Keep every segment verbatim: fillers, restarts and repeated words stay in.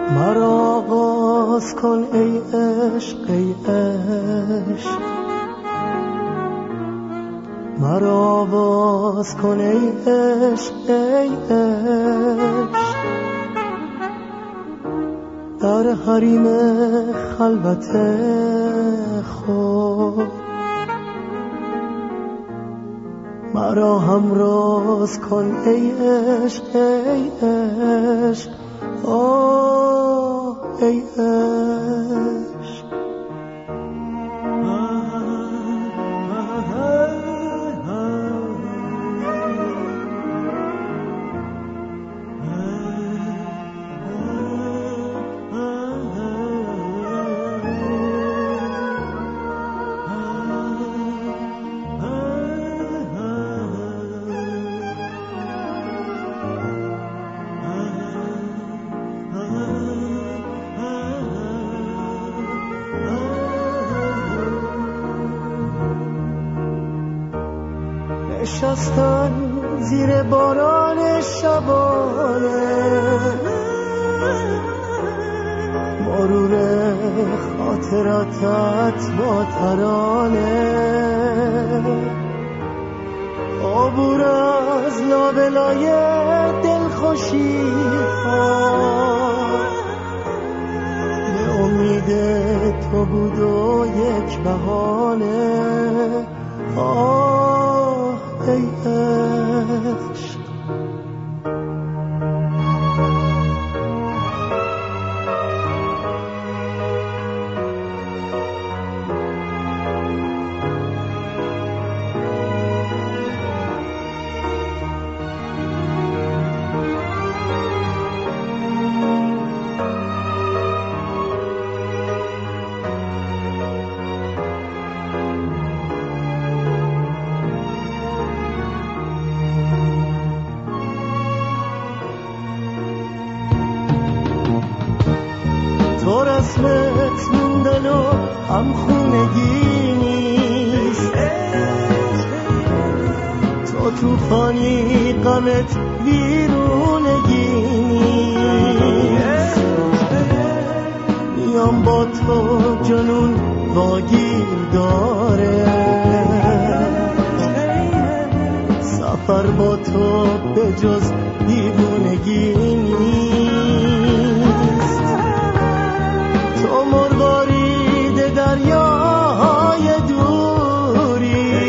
مرا آغاز کن ای عشق ای عشق، مرا آواز کن ای عشق ای عشق، در حریم خلوت خود مرا همراز کن ای عشق ای عشق، آه ای عشق. نشستن زیر باران شبانه، مرور خاطراتت با ترانه، عبور از لابلای دلخوشی ها، به امید تو بود و یک بهانه، آه ای عشق. تو رسمت موندن و هم خونگی نیست، تو توفانی غمت ویرونگی نیست، میام با تو جنون واگیر داره، سفر با تو به جز دیوونگی نیست، تو مروارید دریاهای دوری،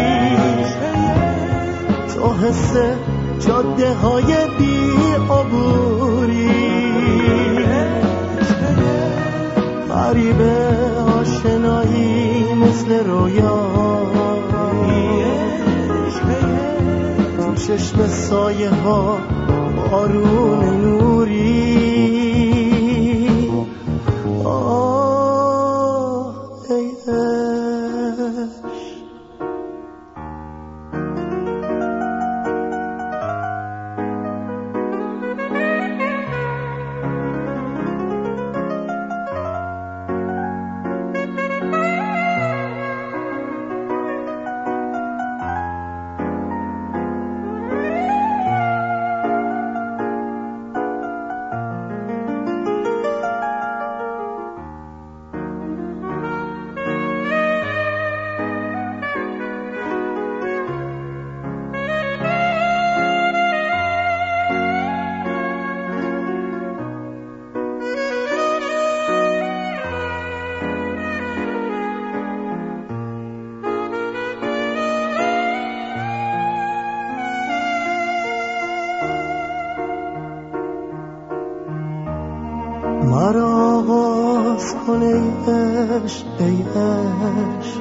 تو حس جاده های بی عبوری، غریب آشنایی مثل رویایی، تو چشم سایه ها بارون نوری، آه ای عشق. مرا آغاز کن ای عشق ای عشق،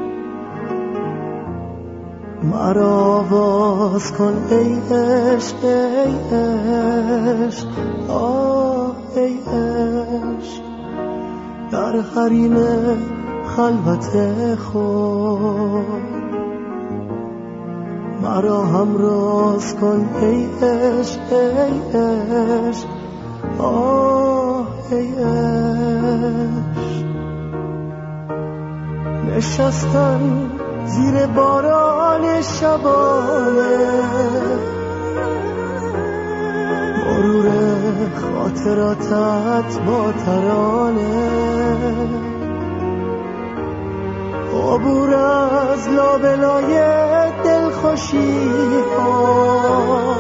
مرا آواز کن ای عشق ای عشق، آه ای عشق، در حریم خلوت خود مرا همراز کن ای عشق ای عشق، آه ای عشق. نشستن زیر باران شبانه، مرور خاطراتت با ترانه، عبور از لابلای دلخوشی ها،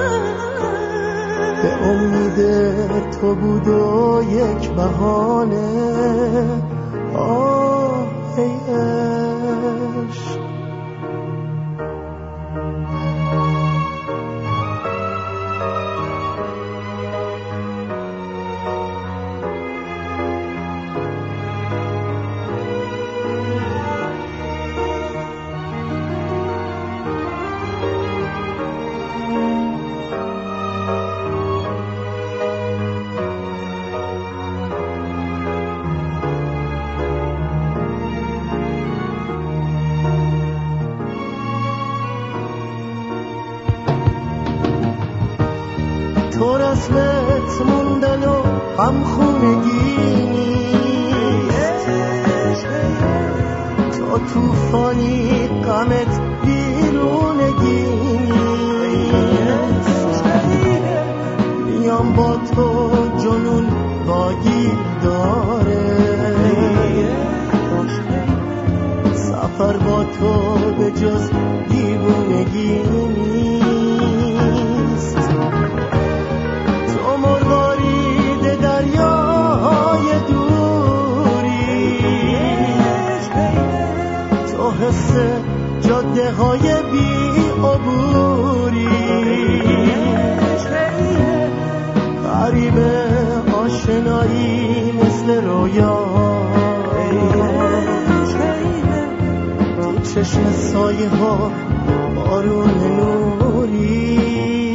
به امید تو بود و یک بهانه. آه ای عشق، تو رسمت موندن و هم خونگی نیست، تو توفانی غمت بیرونگی نیست. میام با تو جنون واگیر داره، سفر با تو به جز دیوونگی نیست. حس جاده های بی عبوری، غریب آشنایی مثل رویا، تو چشم سایه ها بارون نوری.